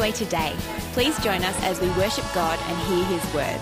Gateway today. Please join us as we worship God and hear His word.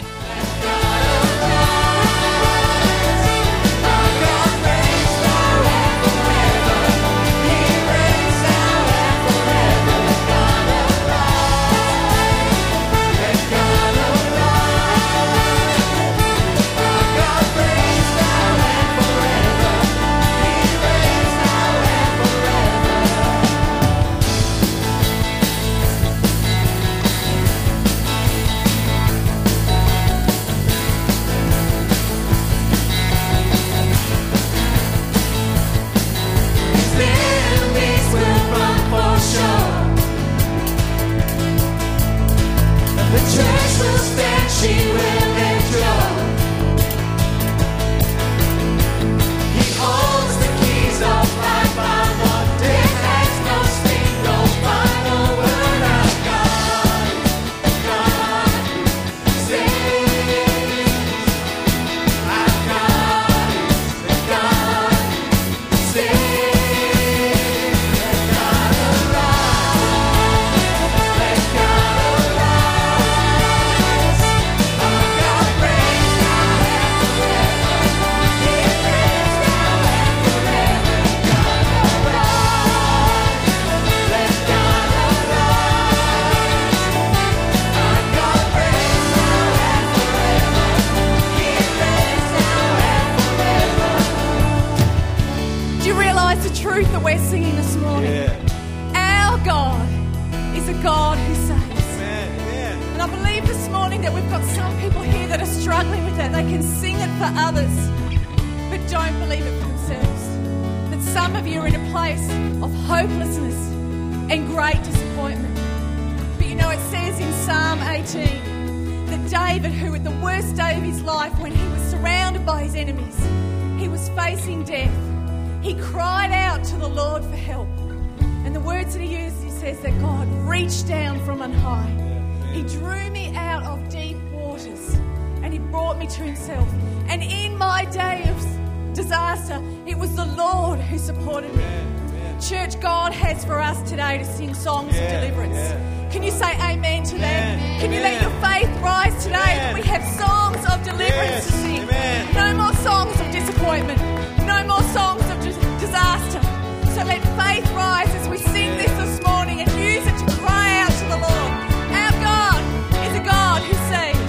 Church, God has for us today to sing songs of deliverance. Can you say amen to that? Can you let your faith rise today that we have songs of deliverance to sing? No more songs of disappointment. No more songs of disaster. So let faith rise as we sing this morning and use it to cry out to the Lord. Our God is a God who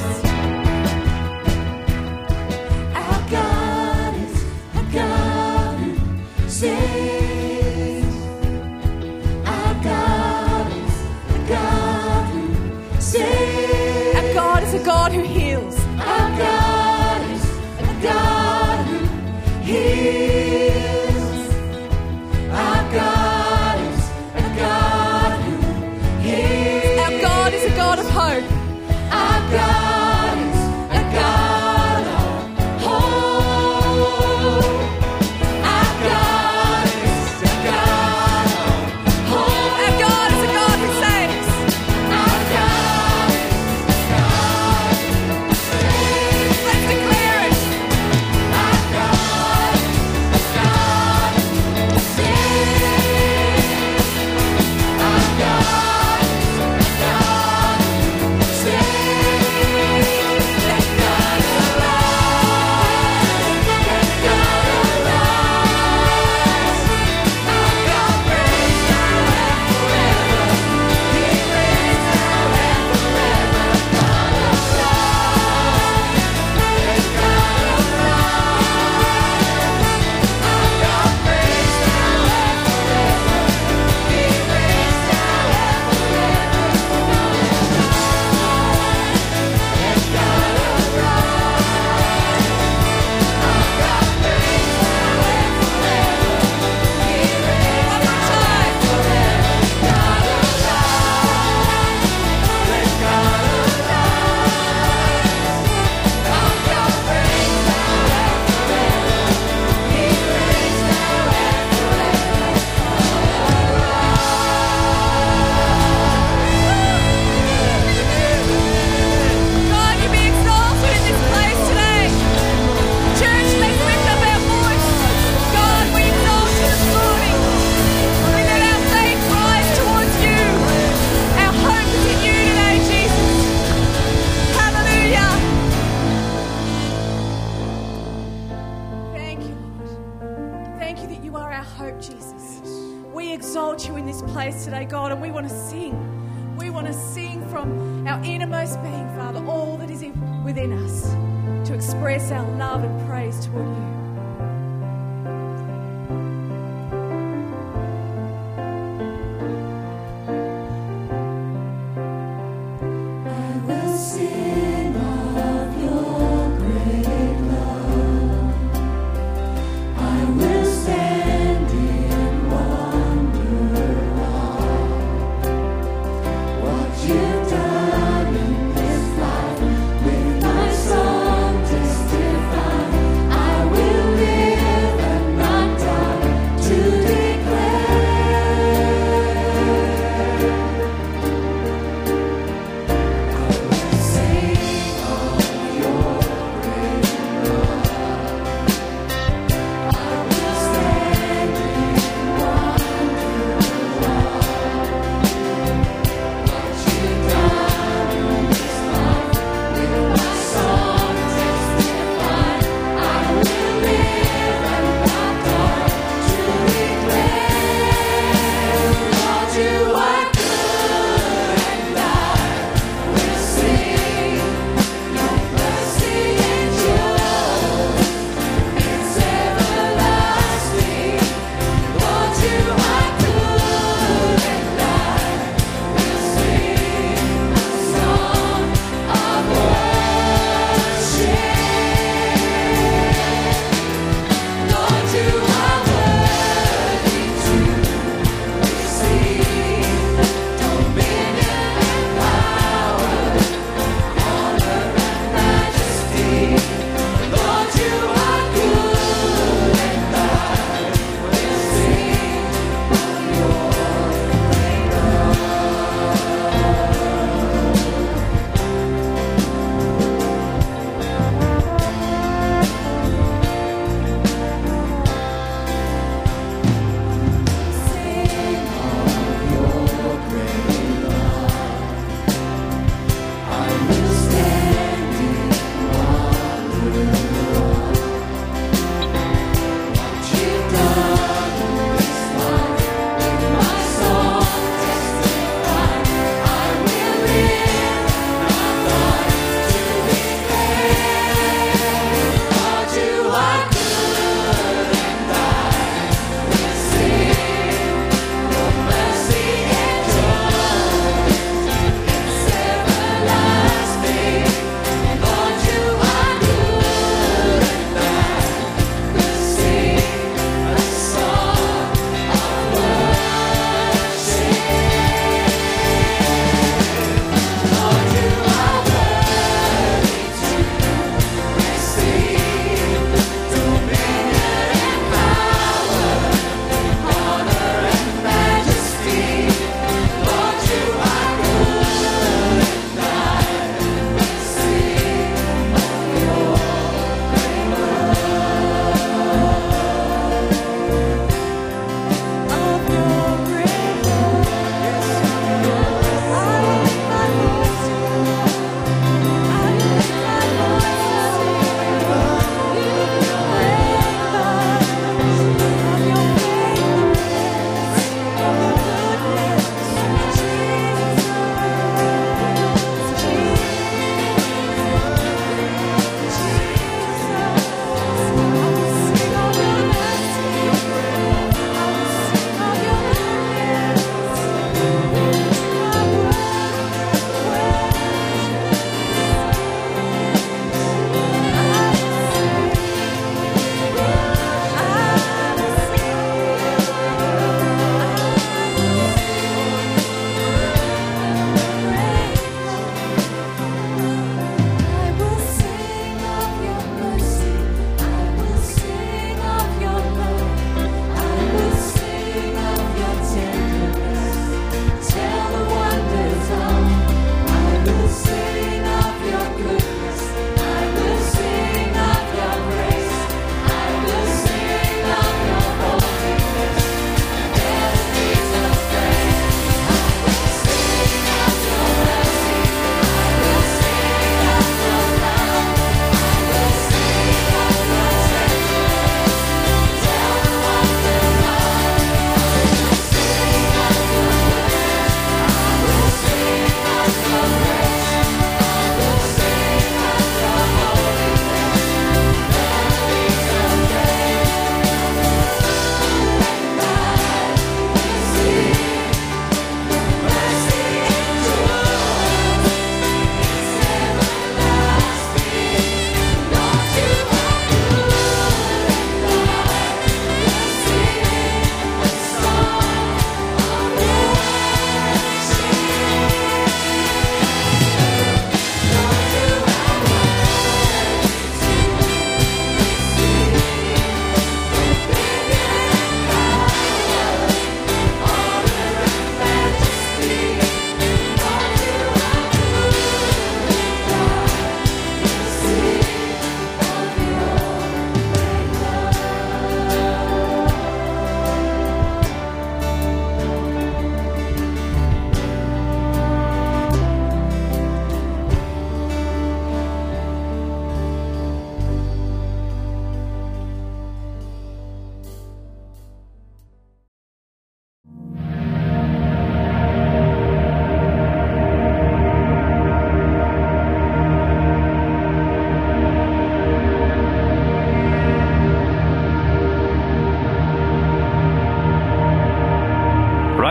saves. Our God is a God who saves. Our God is a God who heals. Our God is a God who heals. Our God is a God who heals. Our God is a God of hope. Our God is a God of hope. Our God is a God of hope. Our God is a God who saves. Our God is a God our hope, Jesus. We exalt you in this place today, God, and we want to sing. We want to sing from our innermost being, Father, all that is within us, to express our love and praise toward you. I will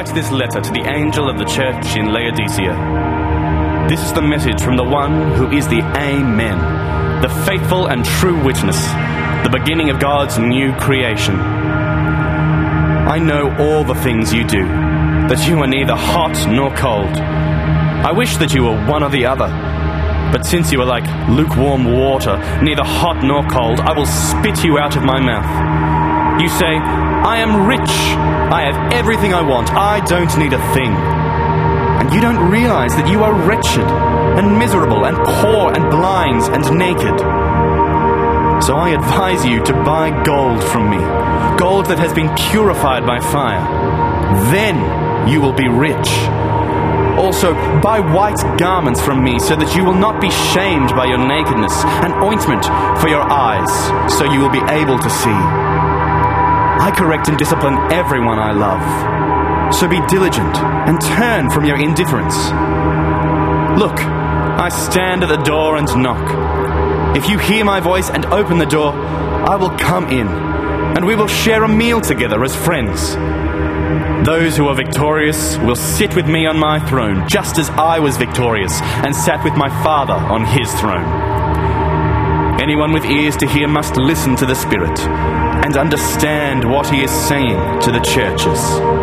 Write this letter to the angel of the church in Laodicea. This is the message from the one who is the Amen, the faithful and true witness, the beginning of God's new creation. I know all the things you do, that you are neither hot nor cold. I wish that you were one or the other. But since you are like lukewarm water, neither hot nor cold, I will spit you out of my mouth. You say, I am rich. I have everything I want. I don't need a thing. And you don't realize that you are wretched and miserable and poor and blind and naked. So I advise you to buy gold from me, gold that has been purified by fire. Then you will be rich. Also, buy white garments from me so that you will not be shamed by your nakedness, and ointment for your eyes so you will be able to see. I correct and discipline everyone I love. So be diligent and turn from your indifference. Look, I stand at the door and knock. If you hear my voice and open the door, I will come in, and we will share a meal together as friends. Those who are victorious will sit with me on my throne, just as I was victorious and sat with my Father on his throne. Anyone with ears to hear must listen to the Spirit and understand what he is saying to the churches.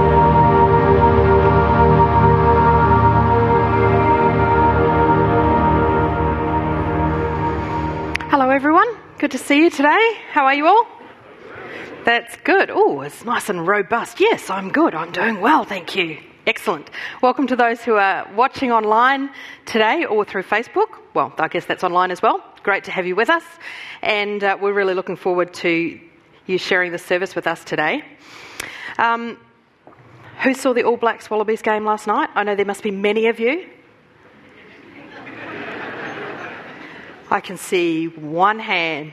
Hello everyone, good to see you today. How are you all? That's good. Oh, it's nice and robust. Yes, I'm good. I'm doing well, thank you. Excellent. Welcome to those who are watching online today or through Facebook. Well, I guess that's online as well. Great to have you with us. And we're really looking forward to you sharing the service with us today. Who saw the All Blacks Wallabies game last night? I know there must be many of you. I can see one hand.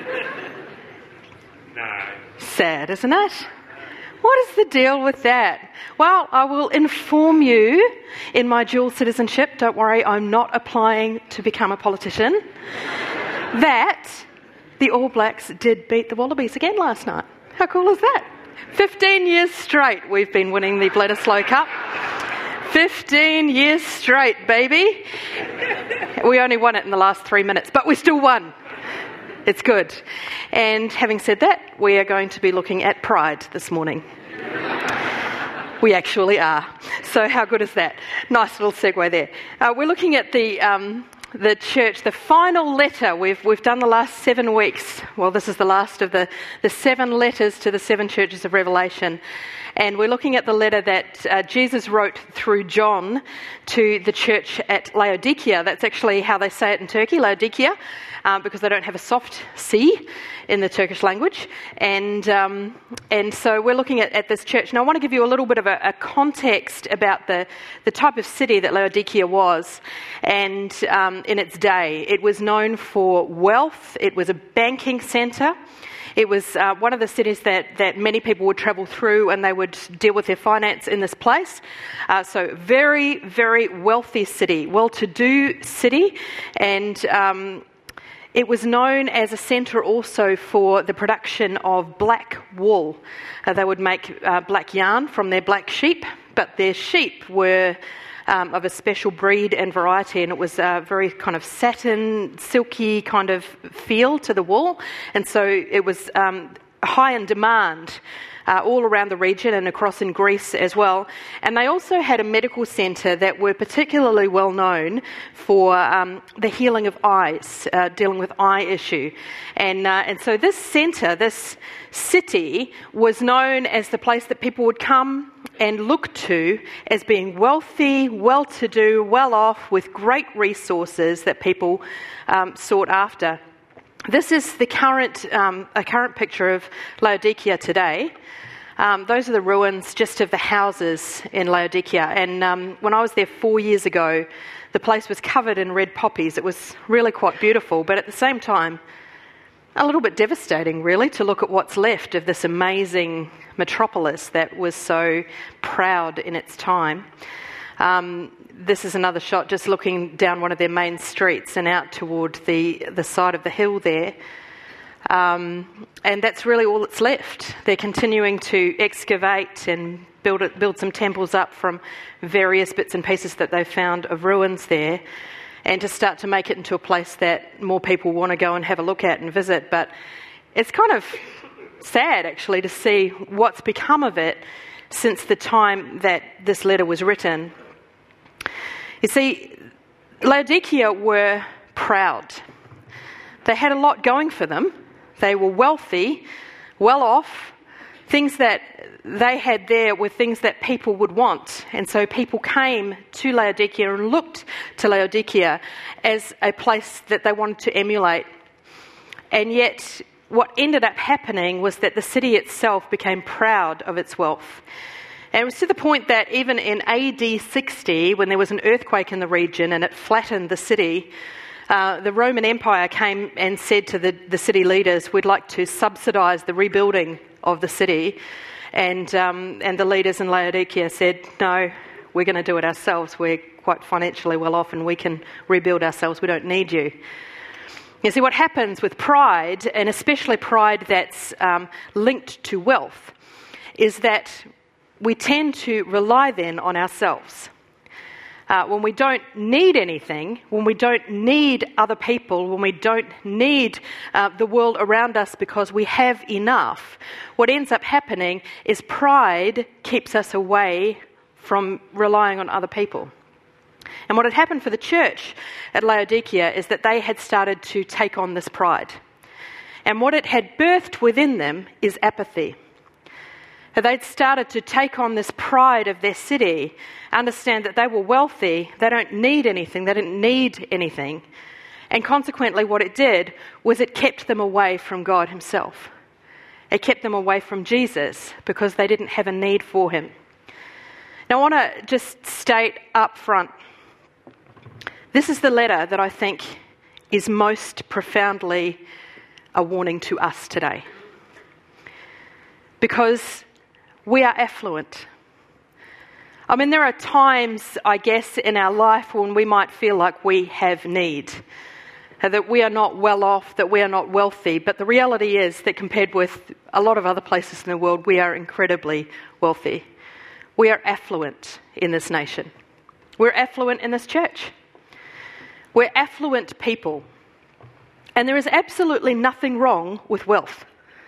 No. Sad, isn't it? What is the deal with that? Well, I will inform you in my dual citizenship, don't worry, I'm not applying to become a politician, that the All Blacks did beat the Wallabies again last night. How cool is that? 15 years straight we've been winning the Bledisloe Cup. 15 years straight, baby. We only won it in the last 3 minutes, but we still won. It's good. And having said that, we are going to be looking at pride this morning. We actually are. So how good is that? Nice little segue there. We're looking at the church, the final letter. We've done the last 7 weeks. Well, this is the last of the 7 letters to the 7 churches of Revelation. And we're looking at the letter that Jesus wrote through John to the church at Laodicea. That's actually how they say it in Turkey, Laodicea, because they don't have a soft C in the Turkish language. And so we're looking at this church. Now, I want to give you a little bit of a context about the type of city that Laodicea was. And in its day, it was known for wealth. It was a banking centre. It was one of the cities that many people would travel through, and they would deal with their finance in this place. So very, very wealthy city, well-to-do city. And it was known as a centre also for the production of black wool. They would make black yarn from their black sheep, but their sheep were of a special breed and variety, and it was a very kind of satin, silky kind of feel to the wool, and so it was high in demand all around the region and across in Greece as well. And they also had a medical centre that were particularly well known for the healing of eyes, dealing with eye issue. And so this centre, this city, was known as the place that people would come and look to as being wealthy, well-to-do, well-off, with great resources that people sought after. This is the a current picture of Laodicea today. Those are the ruins just of the houses in Laodicea. And when I was there 4 years ago, the place was covered in red poppies. It was really quite beautiful, but at the same time, a little bit devastating, really, to look at what's left of this amazing metropolis that was so proud in its time. This is another shot just looking down one of their main streets and out toward the side of the hill there. And that's really all that's left. They're continuing to excavate and build some temples up from various bits and pieces that they've found of ruins there, and to start to make it into a place that more people want to go and have a look at and visit. But it's kind of sad, actually, to see what's become of it since the time that this letter was written. You see, Laodicea were proud. They had a lot going for them. They were wealthy, well off. Things that they had there were things that people would want. And so people came to Laodicea and looked to Laodicea as a place that they wanted to emulate. And yet, what ended up happening was that the city itself became proud of its wealth. And it was to the point that even in AD 60, when there was an earthquake in the region and it flattened the city, the Roman Empire came and said to the city leaders, "We'd like to subsidise the rebuilding of the city." And the leaders in Laodicea said, "No, we're going to do it ourselves. We're quite financially well off and we can rebuild ourselves. We don't need you." You see, what happens with pride, and especially pride that's linked to wealth, is that we tend to rely then on ourselves. When we don't need anything, when we don't need other people, when we don't need the world around us because we have enough, what ends up happening is pride keeps us away from relying on other people. And what had happened for the church at Laodicea is that they had started to take on this pride. And what it had birthed within them is apathy. They'd started to take on this pride of their city, understand that they were wealthy, they don't need anything, they didn't need anything. And consequently what it did was it kept them away from God himself. It kept them away from Jesus because they didn't have a need for him. Now I want to just state up front, this is the letter that I think is most profoundly a warning to us today. Because we are affluent. I mean, there are times, I guess, in our life when we might feel like we have need, that we are not well off, that we are not wealthy. But the reality is that compared with a lot of other places in the world, we are incredibly wealthy. We are affluent in this nation. We're affluent in this church. We're affluent people. And there is absolutely nothing wrong with wealth.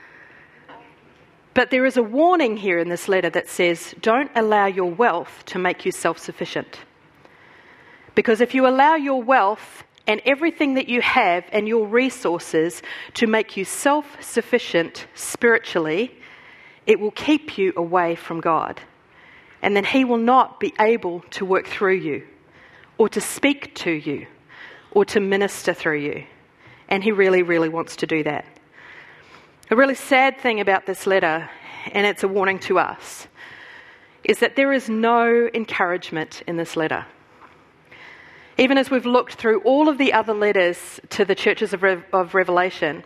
But there is a warning here in this letter that says, don't allow your wealth to make you self-sufficient. Because if you allow your wealth and everything that you have and your resources to make you self-sufficient spiritually, it will keep you away from God. And then he will not be able to work through you or to speak to you or to minister through you. And he really, really wants to do that. A really sad thing about this letter, and it's a warning to us, is that there is no encouragement in this letter. Even as we've looked through all of the other letters to the churches of Revelation,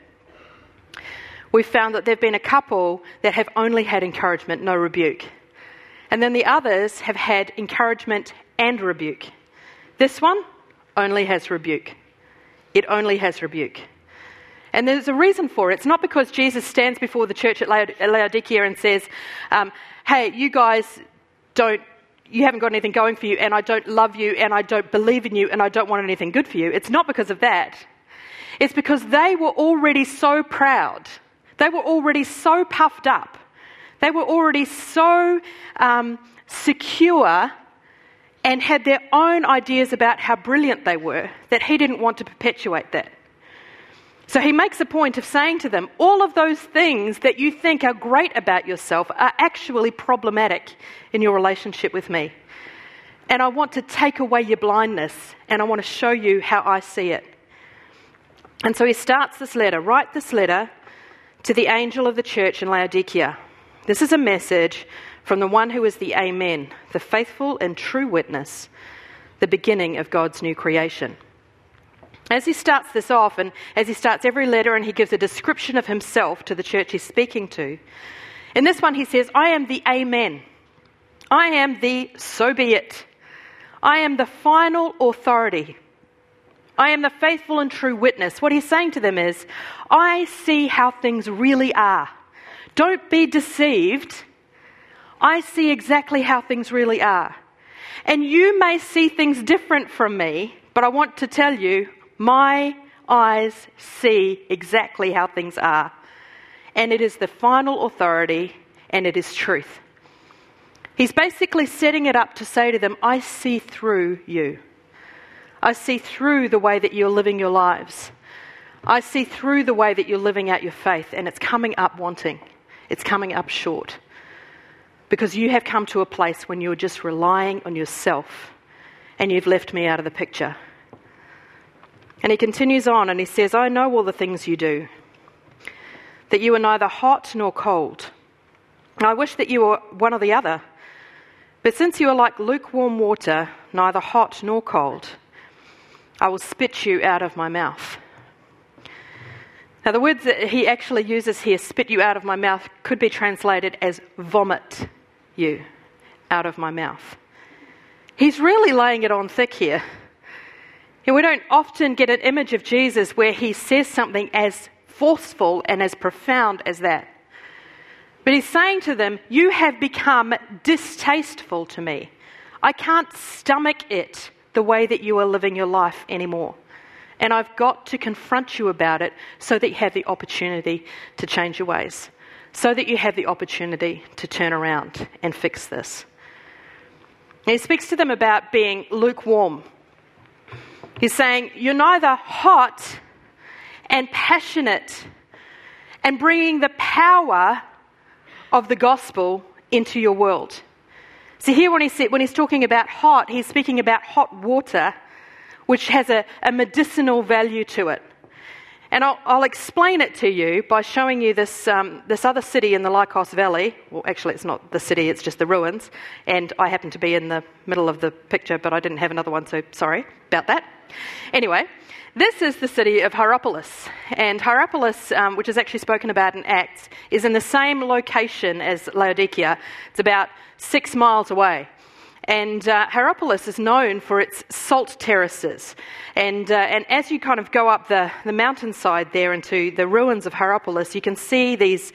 we've found that there have been a couple that have only had encouragement, no rebuke. And then the others have had encouragement and rebuke. This one only has rebuke. It only has rebuke. And there's a reason for it. It's not because Jesus stands before the church at Laodicea and says, hey, you guys you haven't got anything going for you, and I don't love you, and I don't believe in you, and I don't want anything good for you. It's not because of that. It's because they were already so proud. They were already so puffed up. They were already so secure and had their own ideas about how brilliant they were that he didn't want to perpetuate that. So he makes a point of saying to them, all of those things that you think are great about yourself are actually problematic in your relationship with me. And I want to take away your blindness, and I want to show you how I see it. And so he starts this letter, write this letter to the angel of the church in Laodicea. This is a message from the one who is the Amen, the faithful and true witness, the beginning of God's new creation. As he starts this off, and as he starts every letter, and he gives a description of himself to the church he's speaking to, in this one he says, I am the Amen. I am the so be it. I am the final authority. I am the faithful and true witness. What he's saying to them is, I see how things really are. Don't be deceived. I see exactly how things really are. And you may see things different from me, but I want to tell you, my eyes see exactly how things are. And it is the final authority, and it is truth. He's basically setting it up to say to them, I see through you. I see through the way that you're living your lives. I see through the way that you're living out your faith, and it's coming up wanting. It's coming up short. Because you have come to a place when you're just relying on yourself, and you've left me out of the picture. And he continues on and he says, I know all the things you do, that you are neither hot nor cold. I wish that you were one or the other. But since you are like lukewarm water, neither hot nor cold, I will spit you out of my mouth. Now the words that he actually uses here, spit you out of my mouth, could be translated as vomit you out of my mouth. He's really laying it on thick here. And we don't often get an image of Jesus where he says something as forceful and as profound as that. But he's saying to them, you have become distasteful to me. I can't stomach it the way that you are living your life anymore. And I've got to confront you about it so that you have the opportunity to change your ways, so that you have the opportunity to turn around and fix this. And he speaks to them about being lukewarm. He's saying, you're neither hot and passionate and bringing the power of the gospel into your world. See, here when he's talking about hot, he's speaking about hot water, which has a medicinal value to it. And I'll explain it to you by showing you this other city in the Lycos Valley. Well, actually, it's not the city, it's just the ruins. And I happen to be in the middle of the picture, but I didn't have another one, so sorry about that. Anyway, this is the city of Hierapolis. And Hierapolis, which is actually spoken about in Acts, is in the same location as Laodicea. It's about 6 miles away. And Hierapolis is known for its salt terraces. And as you kind of go up the mountainside there into the ruins of Hierapolis, you can see these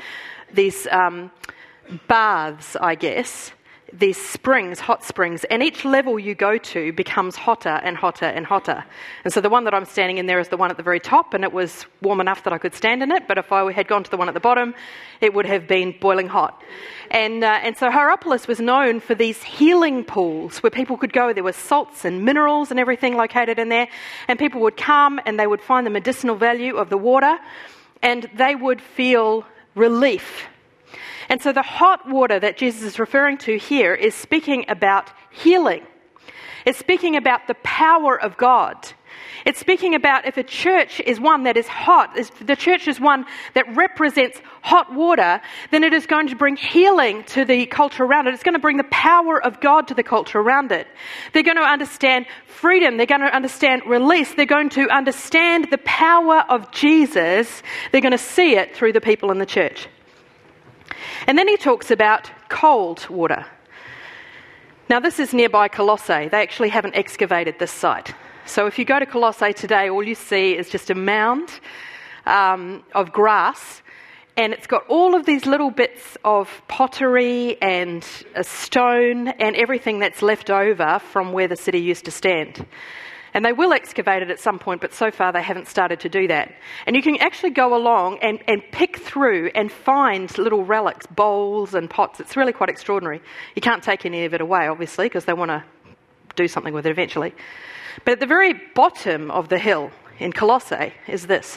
baths, I guess, these springs, hot springs, and each level you go to becomes hotter and hotter and hotter. And so the one that I'm standing in there is the one at the very top, and it was warm enough that I could stand in it, but if I had gone to the one at the bottom, it would have been boiling hot. And so Hierapolis was known for these healing pools where people could go. There were salts and minerals and everything located in there, and people would come and they would find the medicinal value of the water, and they would feel relief. And so the hot water that Jesus is referring to here is speaking about healing. It's speaking about the power of God. It's speaking about if a church is one that is hot, if the church is one that represents hot water, then it is going to bring healing to the culture around it. It's going to bring the power of God to the culture around it. They're going to understand freedom. They're going to understand release. They're going to understand the power of Jesus. They're going to see it through the people in the church. And then he talks about cold water. Now this is nearby Colossae. They actually haven't excavated this site. So if you go to Colossae today, all you see is just a mound of grass, and it's got all of these little bits of pottery and a stone and everything that's left over from where the city used to stand. And they will excavate it at some point, but so far they haven't started to do that. And you can actually go along and pick through and find little relics, bowls and pots. It's really quite extraordinary. You can't take any of it away, obviously, because they want to do something with it eventually. But at the very bottom of the hill in Colossae is this.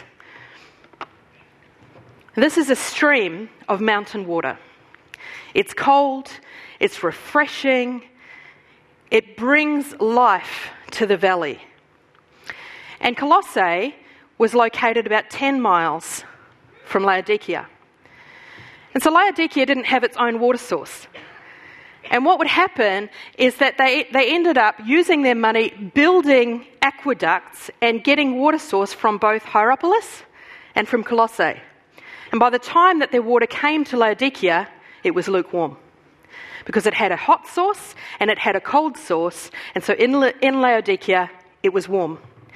This is a stream of mountain water. It's cold, it's refreshing, it brings life to the valley. And Colossae was located about 10 miles from Laodicea. And so Laodicea didn't have its own water source. And what would happen is that they ended up using their money building aqueducts and getting water source from both Hierapolis and from Colossae. And by the time that their water came to Laodicea, it was lukewarm, because it had a hot source and it had a cold source, and so in Laodicea it was warm.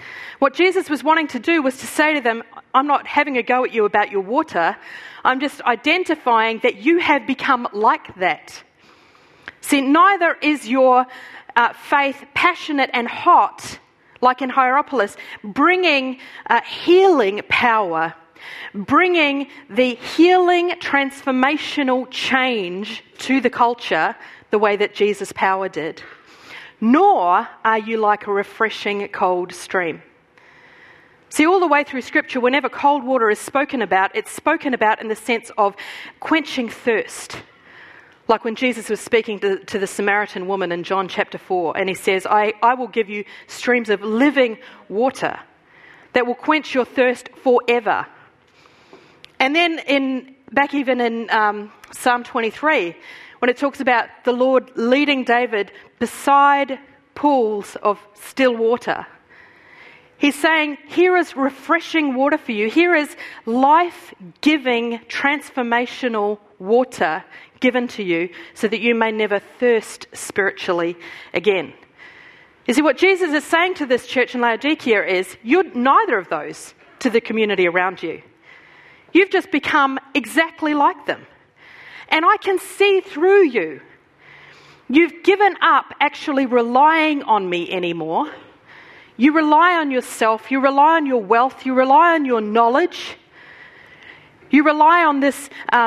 What Jesus was wanting to do was to say to them, I'm not having a go at you about your water. I'm just identifying that you have become like that. See, neither is your faith passionate and hot, like in Hierapolis, bringing healing power, bringing the healing transformational change to the culture the way that Jesus' power did. Nor are you like a refreshing cold stream. See, all the way through Scripture, whenever cold water is spoken about, it's spoken about in the sense of quenching thirst. Like when Jesus was speaking to the Samaritan woman in John chapter 4, and he says, I will give you streams of living water that will quench your thirst forever. And then back even in Psalm 23, when it talks about the Lord leading David beside pools of still water, he's saying, here is refreshing water for you. Here is life-giving, transformational water given to you so that you may never thirst spiritually again. You see, what Jesus is saying to this church in Laodicea is, you're neither of those to the community around you. You've just become exactly like them. And I can see through you. You've given up actually relying on me anymore. You rely on yourself, you rely on your wealth, you rely on your knowledge. You rely on this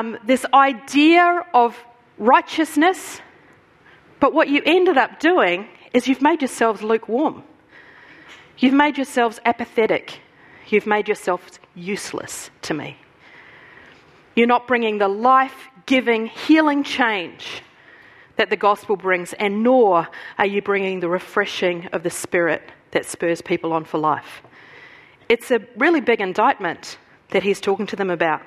idea of righteousness. But what you ended up doing is you've made yourselves lukewarm. You've made yourselves apathetic. You've made yourselves useless to me. You're not bringing the life-giving, healing change that the gospel brings, and nor are you bringing the refreshing of the Spirit that spurs people on for life. It's a really big indictment that he's talking to them about.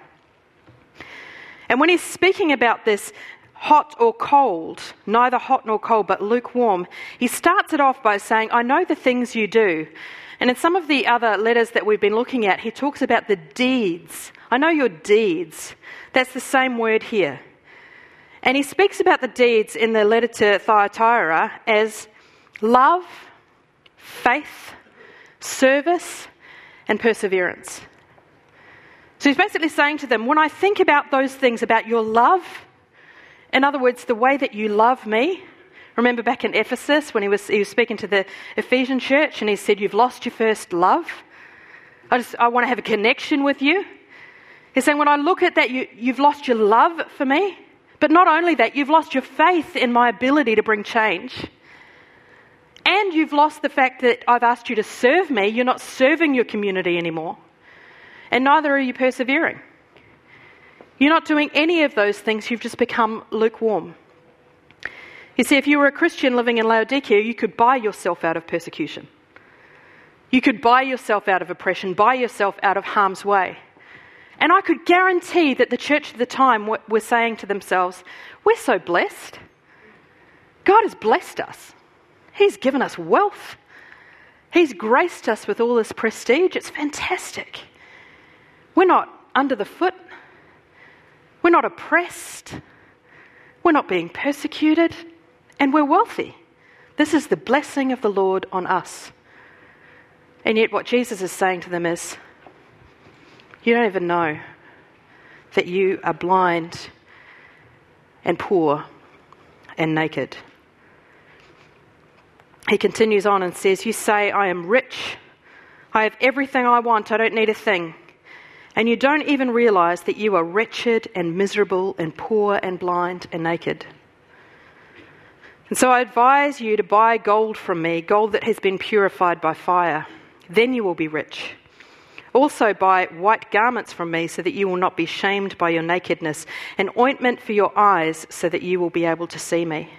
And when he's speaking about this hot or cold, neither hot nor cold, but lukewarm, he starts it off by saying, I know the things you do. And in some of the other letters that we've been looking at, he talks about the deeds. I know your deeds. That's the same word here. And he speaks about the deeds in the letter to Thyatira as love, faith, service, and perseverance. So he's basically saying to them, when I think about those things, about your love, in other words, the way that you love me. Remember back in Ephesus when he was speaking to the Ephesian church and he said, you've lost your first love. I want to have a connection with you. He's saying, when I look at that, you've lost your love for me. But not only that, you've lost your faith in my ability to bring change. And you've lost the fact that I've asked you to serve me. You're not serving your community anymore. And neither are you persevering. You're not doing any of those things. You've just become lukewarm. You see, if you were a Christian living in Laodicea, you could buy yourself out of persecution. You could buy yourself out of oppression, buy yourself out of harm's way. And I could guarantee that the church at the time were saying to themselves, we're so blessed. God has blessed us. He's given us wealth. He's graced us with all this prestige. It's fantastic. We're not under the foot. We're not oppressed. We're not being persecuted. And we're wealthy. This is the blessing of the Lord on us. And yet what Jesus is saying to them is, you don't even know that you are blind and poor and naked. He continues on and says, you say, I am rich. I have everything I want. I don't need a thing. And you don't even realize that you are wretched and miserable and poor and blind and naked. And so I advise you to buy gold from me, gold that has been purified by fire. Then you will be rich. Also buy white garments from me so that you will not be shamed by your nakedness, and ointment for your eyes so that you will be able to see me.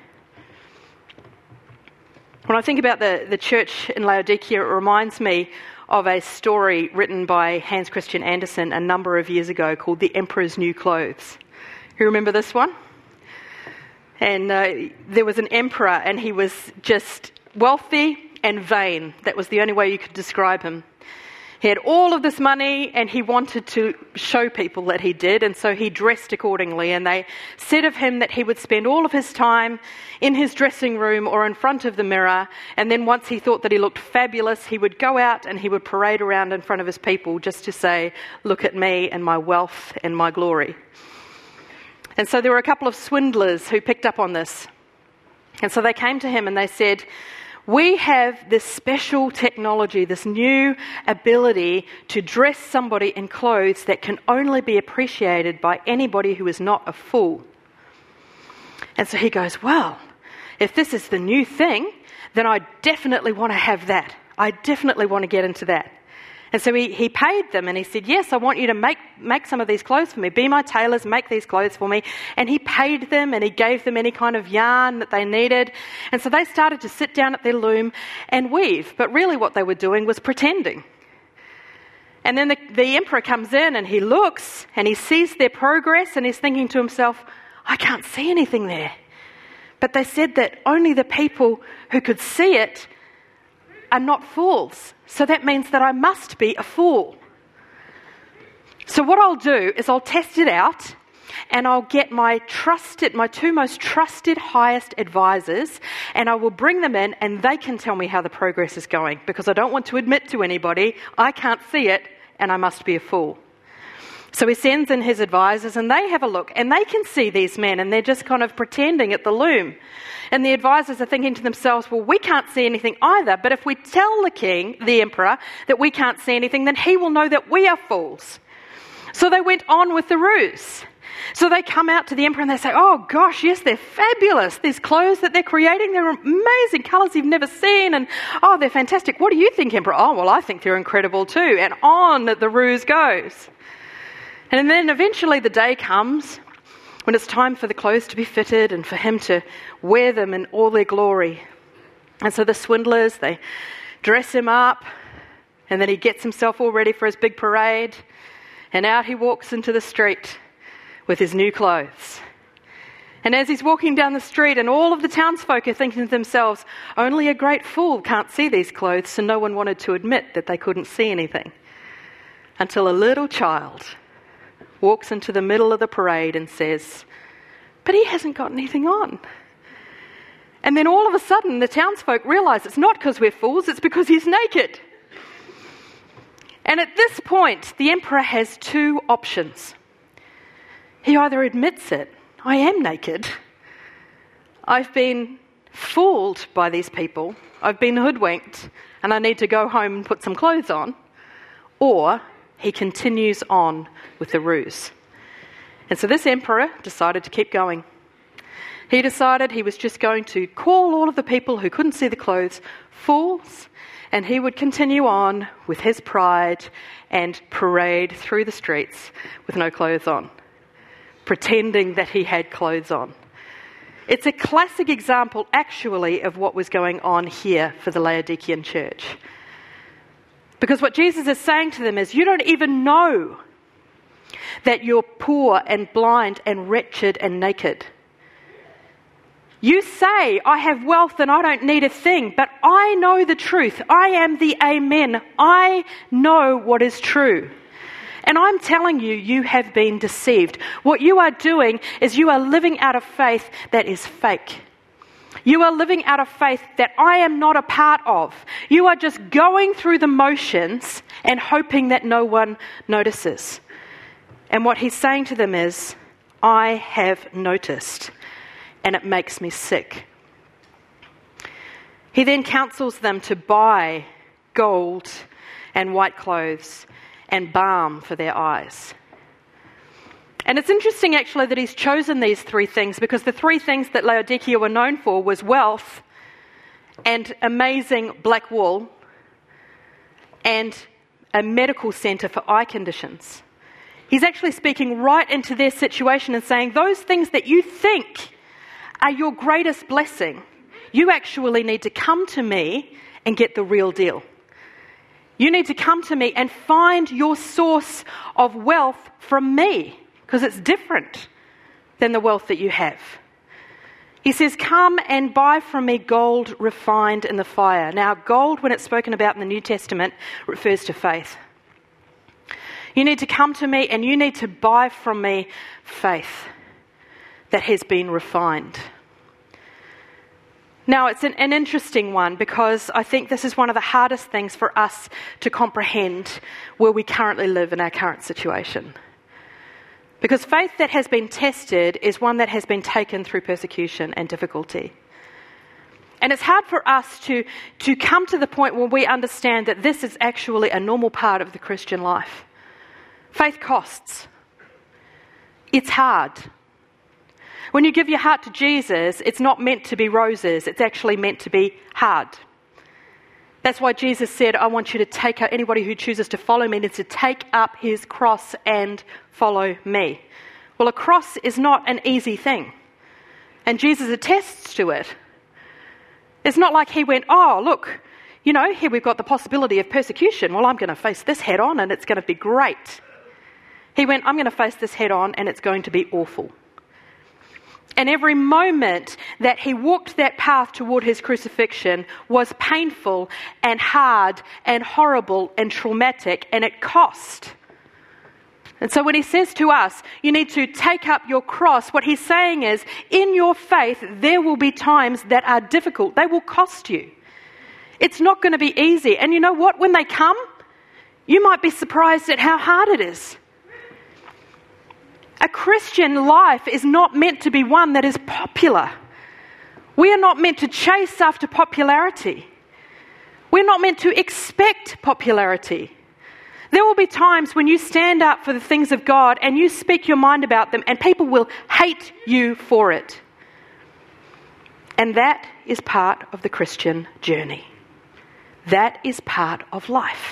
When I think about the church in Laodicea, it reminds me of a story written by Hans Christian Andersen a number of years ago called The Emperor's New Clothes. You remember this one? And there was an emperor and he was just wealthy and vain. That was the only way you could describe him. He had all of this money and he wanted to show people that he did, and so he dressed accordingly. And they said of him that he would spend all of his time in his dressing room or in front of the mirror, and then once he thought that he looked fabulous, he would go out and he would parade around in front of his people just to say, "Look at me and my wealth and my glory." And so there were a couple of swindlers who picked up on this. And so they came to him and they said, "We have this special technology, this new ability to dress somebody in clothes that can only be appreciated by anybody who is not a fool." And so he goes, "Well, if this is the new thing, then I definitely want to have that. I definitely want to get into that." And so he paid them and he said, "Yes, I want you to make some of these clothes for me. Be my tailors, make these clothes for me." And he paid them and he gave them any kind of yarn that they needed. And so they started to sit down at their loom and weave. But really what they were doing was pretending. And then the emperor comes in and he looks and he sees their progress and he's thinking to himself, "I can't see anything there." But they said that only the people who could see it are not fools. So that means that I must be a fool. So what I'll do is I'll test it out and I'll get my two most trusted, highest advisors, and I will bring them in and they can tell me how the progress is going, because I don't want to admit to anybody I can't see it and I must be a fool. So he sends in his advisors and they have a look and they can see these men and they're just kind of pretending at the loom. And the advisors are thinking to themselves, "Well, we can't see anything either, but if we tell the king, the emperor, that we can't see anything, then he will know that we are fools." So they went on with the ruse. So they come out to the emperor and they say, "Oh gosh, yes, they're fabulous. These clothes that they're creating, they're amazing colours you've never seen, and oh, they're fantastic. What do you think, emperor?" "Oh, well, I think they're incredible too." And on the ruse goes. And then eventually the day comes when it's time for the clothes to be fitted and for him to wear them in all their glory. And so the swindlers, they dress him up, and then he gets himself all ready for his big parade, and out he walks into the street with his new clothes. And as he's walking down the street, and all of the townsfolk are thinking to themselves, "Only a great fool can't see these clothes," so no one wanted to admit that they couldn't see anything. Until a little child walks into the middle of the parade and says, "But he hasn't got anything on." And then all of a sudden the townsfolk realise it's not because we're fools, it's because he's naked. And at this point the emperor has two options. He either admits it, "I am naked, I've been fooled by these people, I've been hoodwinked, and I need to go home and put some clothes on," or he continues on with the ruse. And so this emperor decided to keep going. He decided he was just going to call all of the people who couldn't see the clothes fools, and he would continue on with his pride and parade through the streets with no clothes on, pretending that he had clothes on. It's a classic example, actually, of what was going on here for the Laodicean church. Because what Jesus is saying to them is, you don't even know that you're poor and blind and wretched and naked. You say, "I have wealth and I don't need a thing," but I know the truth. I am the Amen. I know what is true. And I'm telling you, you have been deceived. What you are doing is you are living out of faith that is fake. You are living out of faith that I am not a part of. You are just going through the motions and hoping that no one notices. And what he's saying to them is, I have noticed, and it makes me sick. He then counsels them to buy gold and white clothes and balm for their eyes. And it's interesting actually that he's chosen these three things, because the three things that Laodicea were known for was wealth and amazing black wool and a medical centre for eye conditions. He's actually speaking right into their situation and saying, those things that you think are your greatest blessing, you actually need to come to me and get the real deal. You need to come to me and find your source of wealth from me, because it's different than the wealth that you have. He says, come and buy from me gold refined in the fire. Now, gold, when it's spoken about in the New Testament, refers to faith. You need to come to me and you need to buy from me faith that has been refined. Now, it's an interesting one because I think this is one of the hardest things for us to comprehend where we currently live in our current situation. Because faith that has been tested is one that has been taken through persecution and difficulty. And it's hard for us to come to the point where we understand that this is actually a normal part of the Christian life. Faith costs. It's hard. When you give your heart to Jesus, it's not meant to be roses. It's actually meant to be hard. That's why Jesus said, I want you to take up, anybody who chooses to follow me needs to take up his cross and follow me. Well, a cross is not an easy thing. And Jesus attests to it. It's not like he went, oh, look, here we've got the possibility of persecution. Well, I'm going to face this head on and it's going to be great. He went, I'm going to face this head on and it's going to be awful. And every moment that he walked that path toward his crucifixion was painful and hard and horrible and traumatic, and it cost. And so when he says to us, you need to take up your cross, what he's saying is, in your faith, there will be times that are difficult. They will cost you. It's not going to be easy. And you know what? When they come, you might be surprised at how hard it is. A Christian life is not meant to be one that is popular. We are not meant to chase after popularity. We're not meant to expect popularity. There will be times when you stand up for the things of God and you speak your mind about them and people will hate you for it. And that is part of the Christian journey. That is part of life.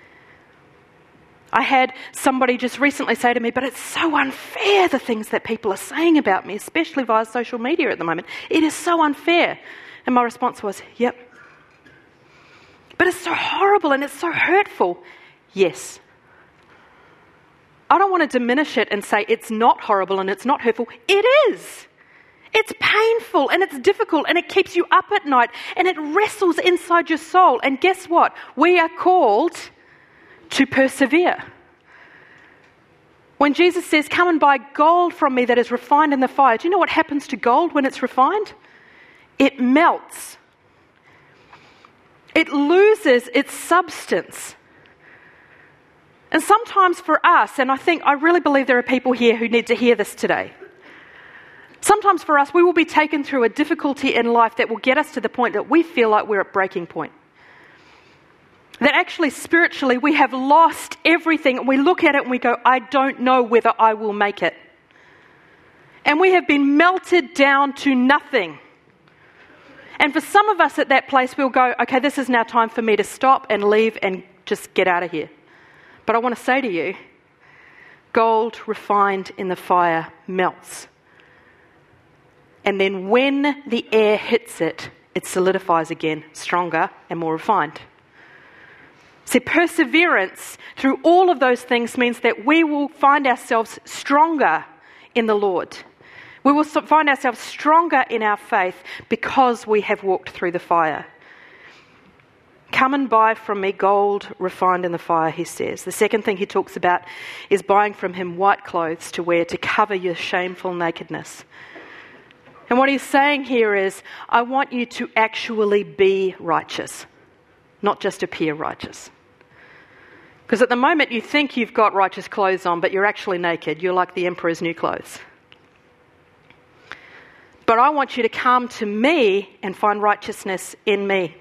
I had somebody just recently say to me, but it's so unfair, the things that people are saying about me, especially via social media at the moment. It is so unfair. And my response was, yep. But it's so horrible and it's so hurtful. Yes. I don't want to diminish it and say it's not horrible and it's not hurtful. It is. It's painful and it's difficult and it keeps you up at night and it wrestles inside your soul. And guess what? We are called to persevere. When Jesus says, come and buy gold from me that is refined in the fire, do you know what happens to gold when it's refined? It melts. It loses its substance. And sometimes for us, and I really believe there are people here who need to hear this today. Sometimes for us, we will be taken through a difficulty in life that will get us to the point that we feel like we're at breaking point. That actually spiritually we have lost everything and we look at it and we go, I don't know whether I will make it. And we have been melted down to nothing. And for some of us at that place, we'll go, okay, this is now time for me to stop and leave and just get out of here. But I want to say to you, gold refined in the fire melts. And then when the air hits it, it solidifies again, stronger and more refined. See, perseverance through all of those things means that we will find ourselves stronger in the Lord. We will find ourselves stronger in our faith because we have walked through the fire. Come and buy from me gold refined in the fire, he says. The second thing he talks about is buying from him white clothes to wear to cover your shameful nakedness. And what he's saying here is, I want you to actually be righteous, not just appear righteous. Because at the moment you think you've got righteous clothes on, but you're actually naked. You're like the emperor's new clothes. But I want you to come to me and find righteousness in me.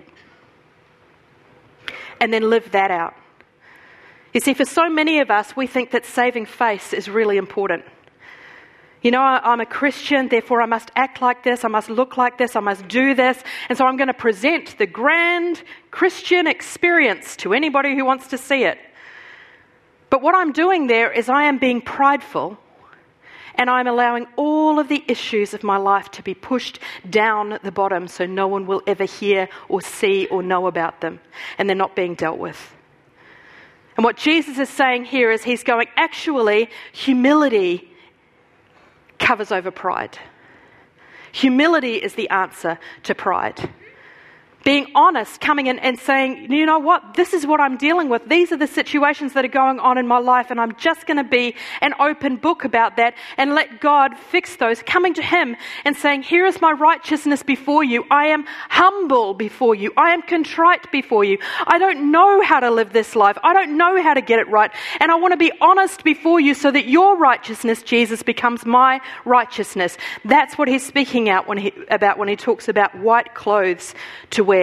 And then live that out. You see, for so many of us, we think that saving face is really important. You know, I'm a Christian, therefore I must act like this, I must look like this, I must do this. And so I'm going to present the grand Christian experience to anybody who wants to see it. But what I'm doing there is I am being prideful and I'm allowing all of the issues of my life to be pushed down the bottom so no one will ever hear or see or know about them, and they're not being dealt with. And what Jesus is saying here is he's going, actually, humility covers over pride. Humility is the answer to pride. Being honest, coming in and saying, you know what, this is what I'm dealing with. These are the situations that are going on in my life, and I'm just going to be an open book about that and let God fix those. Coming to him and saying, here is my righteousness before you. I am humble before you. I am contrite before you. I don't know how to live this life. I don't know how to get it right. And I want to be honest before you so that your righteousness, Jesus, becomes my righteousness. That's what he's speaking about when he talks about white clothes to wear.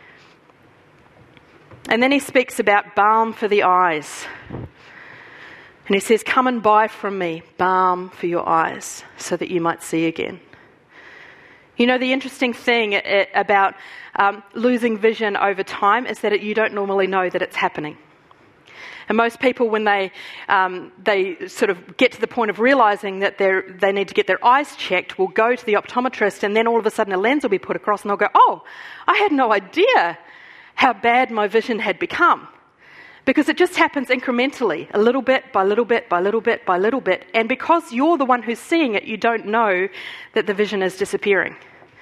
And then he speaks about balm for the eyes. And he says, come and buy from me balm for your eyes so that you might see again. You know, the interesting thing about losing vision over time is that you don't normally know that it's happening. And most people, when they sort of get to the point of realising that they need to get their eyes checked, will go to the optometrist, and then all of a sudden a lens will be put across and they'll go, oh, I had no idea how bad my vision had become. Because it just happens incrementally, a little bit by little bit by little bit by little bit. And because you're the one who's seeing it, you don't know that the vision is disappearing.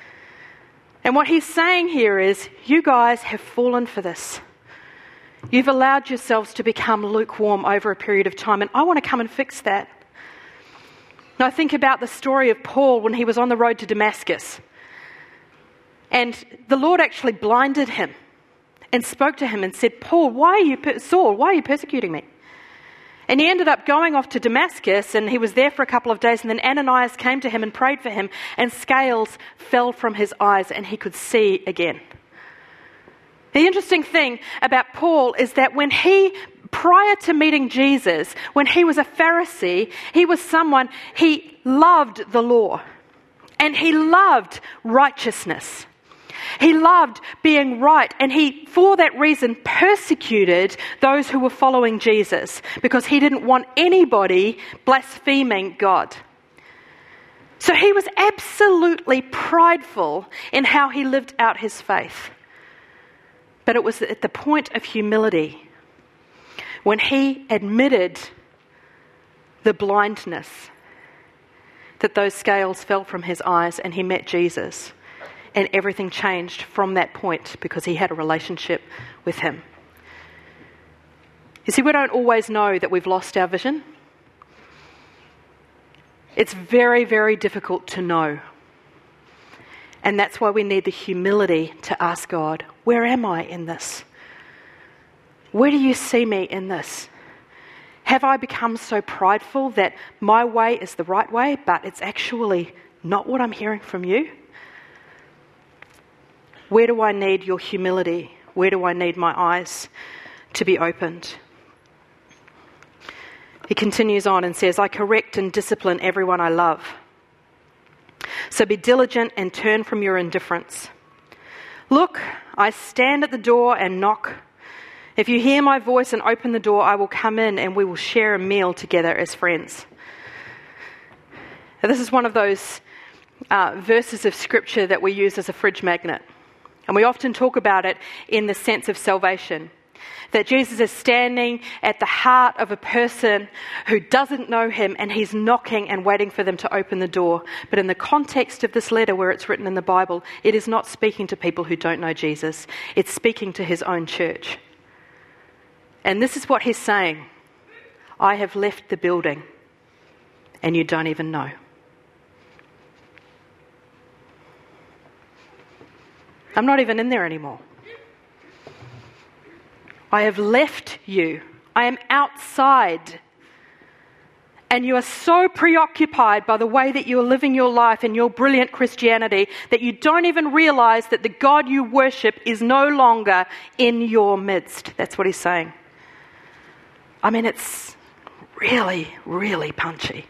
And what he's saying here is, you guys have fallen for this. You've allowed yourselves to become lukewarm over a period of time, and I want to come and fix that. Now, I think about the story of Paul when he was on the road to Damascus. And the Lord actually blinded him and spoke to him and said, Saul, why are you persecuting me? And he ended up going off to Damascus, and he was there for a couple of days, and then Ananias came to him and prayed for him, and scales fell from his eyes and he could see again. The interesting thing about Paul is that prior to meeting Jesus, when he was a Pharisee, he was someone, he loved the law and he loved righteousness. He loved being right, and he, for that reason, persecuted those who were following Jesus because he didn't want anybody blaspheming God. So he was absolutely prideful in how he lived out his faith. But it was at the point of humility when he admitted the blindness that those scales fell from his eyes and he met Jesus, and everything changed from that point because he had a relationship with him. You see, we don't always know that we've lost our vision. It's very, very difficult to know. And that's why we need the humility to ask God, where am I in this? Where do you see me in this? Have I become so prideful that my way is the right way, but it's actually not what I'm hearing from you? Where do I need your humility? Where do I need my eyes to be opened? He continues on and says, I correct and discipline everyone I love. So be diligent and turn from your indifference. Look, I stand at the door and knock. If you hear my voice and open the door, I will come in and we will share a meal together as friends. Now, this is one of those verses of scripture that we use as a fridge magnet. And we often talk about it in the sense of salvation. That Jesus is standing at the heart of a person who doesn't know him, and he's knocking and waiting for them to open the door. But in the context of this letter where it's written in the Bible, it is not speaking to people who don't know Jesus. It's speaking to his own church. And this is what he's saying. I have left the building and you don't even know. I'm not even in there anymore. I have left you. I am outside. And you are so preoccupied by the way that you are living your life and your brilliant Christianity that you don't even realize that the God you worship is no longer in your midst. That's what he's saying. I mean, it's really, really punchy.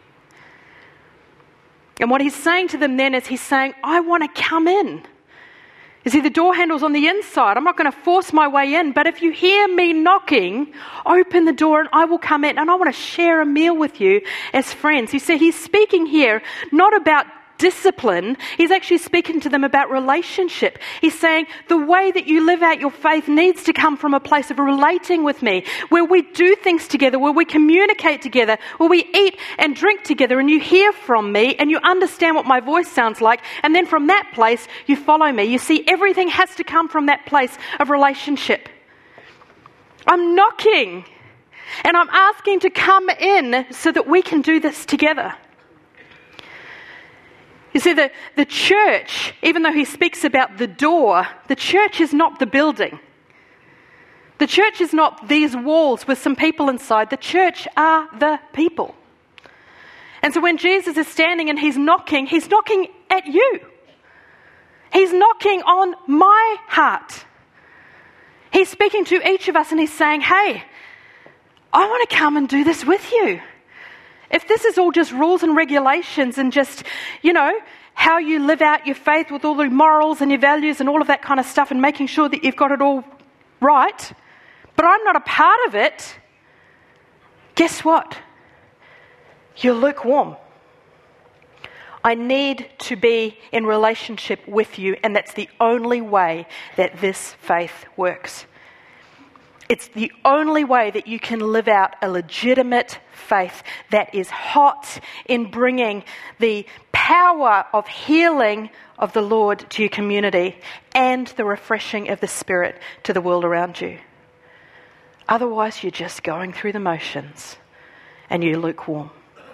And what he's saying to them then is he's saying, I want to come in. You see, the door handle's on the inside. I'm not going to force my way in, but if you hear me knocking, open the door and I will come in, and I want to share a meal with you as friends. You see, he's speaking here not about discipline. He's actually speaking to them about relationship. He's saying the way that you live out your faith needs to come from a place of relating with me, where we do things together, where we communicate together, where we eat and drink together, and you hear from me and you understand what my voice sounds like, and then from that place you follow me. You see, everything has to come from that place of relationship. I'm knocking and I'm asking to come in so that we can do this together. You see, the church, even though he speaks about the door, the church is not the building. The church is not these walls with some people inside. The church are the people. And so when Jesus is standing and he's knocking at you. He's knocking on my heart. He's speaking to each of us and he's saying, hey, I want to come and do this with you. If this is all just rules and regulations and just, how you live out your faith with all the morals and your values and all of that kind of stuff and making sure that you've got it all right, but I'm not a part of it, guess what? You're lukewarm. I need to be in relationship with you, and that's the only way that this faith works. It's the only way that you can live out a legitimate faith that is hot in bringing the power of healing of the Lord to your community and the refreshing of the Spirit to the world around you. Otherwise, you're just going through the motions and you're lukewarm.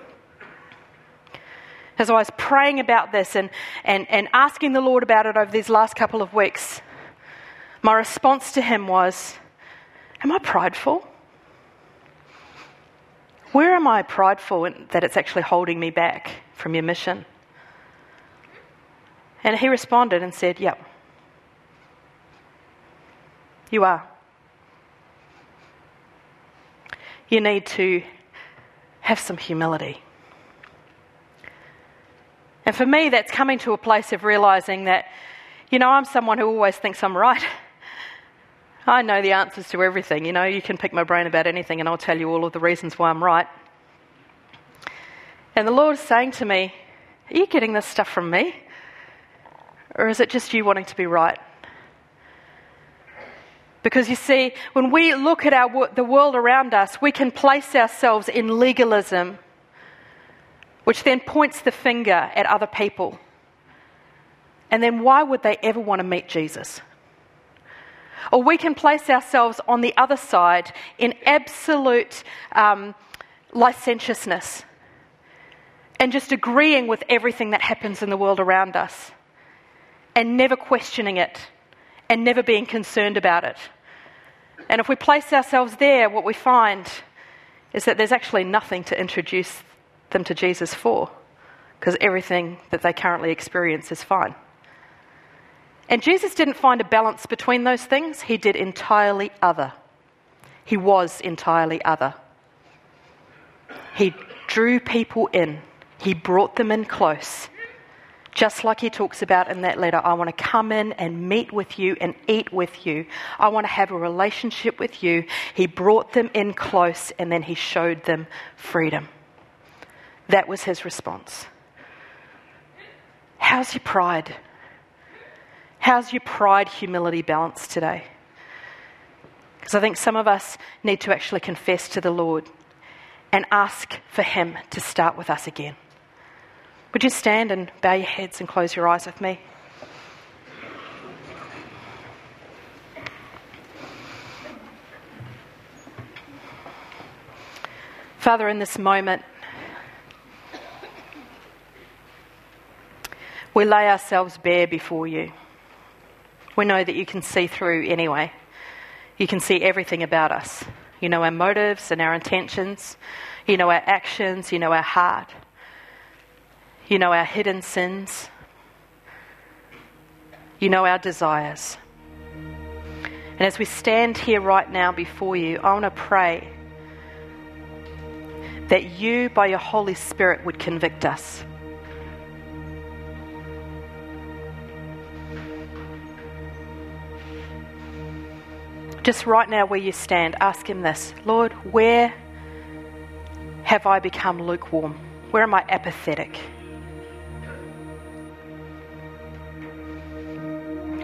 As I was praying about this and asking the Lord about it over these last couple of weeks, my response to him was, am I prideful? Where am I prideful that it's actually holding me back from your mission? And he responded and said, yep, you are. You need to have some humility. And for me, that's coming to a place of realising that, I'm someone who always thinks I'm right. I know the answers to everything. You can pick my brain about anything and I'll tell you all of the reasons why I'm right. And the Lord is saying to me, are you getting this stuff from me? Or is it just you wanting to be right? Because you see, when we look at the world around us, we can place ourselves in legalism, which then points the finger at other people. And then why would they ever want to meet Jesus? Or we can place ourselves on the other side in absolute licentiousness and just agreeing with everything that happens in the world around us and never questioning it and never being concerned about it. And if we place ourselves there, what we find is that there's actually nothing to introduce them to Jesus for, because everything that they currently experience is fine. And Jesus didn't find a balance between those things. He did entirely other. He was entirely other. He drew people in. He brought them in close. Just like he talks about in that letter, I want to come in and meet with you and eat with you. I want to have a relationship with you. He brought them in close and then he showed them freedom. That was his response. How's your pride? How's your pride, humility balance today? Because I think some of us need to actually confess to the Lord and ask for him to start with us again. Would you stand and bow your heads and close your eyes with me? Father, in this moment, we lay ourselves bare before you. We know that you can see through anyway. You can see everything about us. You know our motives and our intentions. You know our actions. You know our heart. You know our hidden sins. You know our desires. And as we stand here right now before you, I want to pray that you, by your Holy Spirit, would convict us. Just right now where you stand, ask him this. Lord, where have I become lukewarm? Where am I apathetic?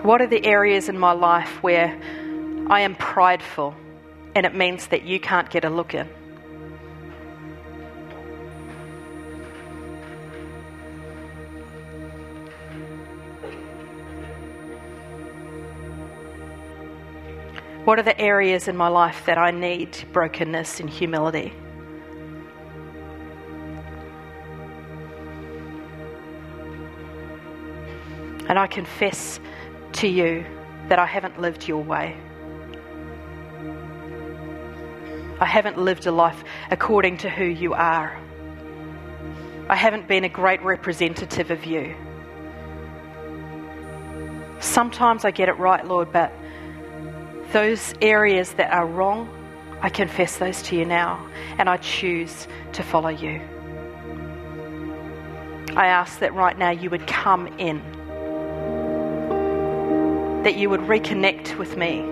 What are the areas in my life where I am prideful and it means that you can't get a look in? What are the areas in my life that I need brokenness and humility? And I confess to you that I haven't lived your way. I haven't lived a life according to who you are. I haven't been a great representative of you. Sometimes I get it right, Lord, but those areas that are wrong, I confess those to you now, and I choose to follow you. I ask that right now you would come in, that you would reconnect with me.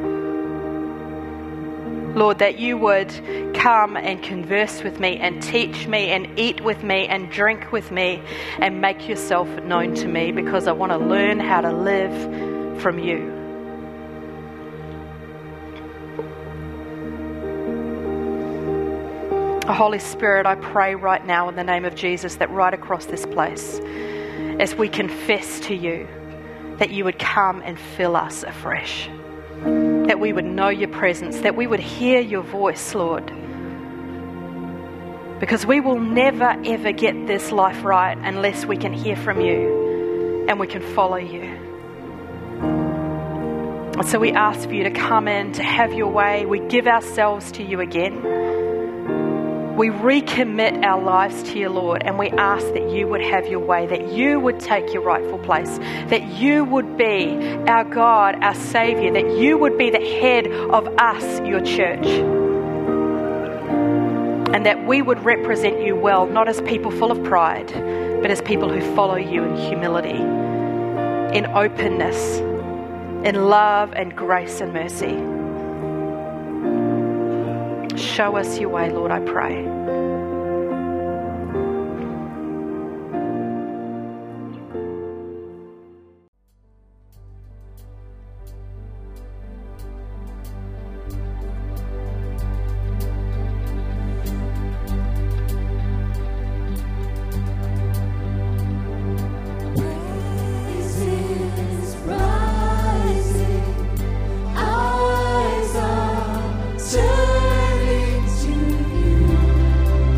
Lord, that you would come and converse with me and teach me and eat with me and drink with me and make yourself known to me, because I want to learn how to live from you. Holy Spirit, I pray right now in the name of Jesus that right across this place, as we confess to you, that you would come and fill us afresh, that we would know your presence, that we would hear your voice, Lord, because we will never ever get this life right unless we can hear from you and we can follow you. And so we ask for you to come in, to have your way. We give ourselves to you again. We recommit our lives to you, Lord, and we ask that you would have your way, that you would take your rightful place, that you would be our God, our Saviour, that you would be the head of us, your church, and that we would represent you well, not as people full of pride, but as people who follow you in humility, in openness, in love and grace and mercy. Show us your way, Lord, I pray. Praises rising, eyes are turning to you.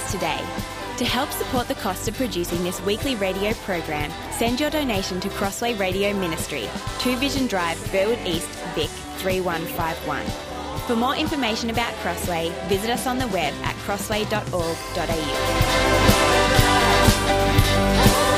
us today. To help support the cost of producing this weekly radio program, send your donation to Crossway Radio Ministry, 2 Vision Drive, Burwood East, Vic 3151. For more information about Crossway, visit us on the web at crossway.org.au.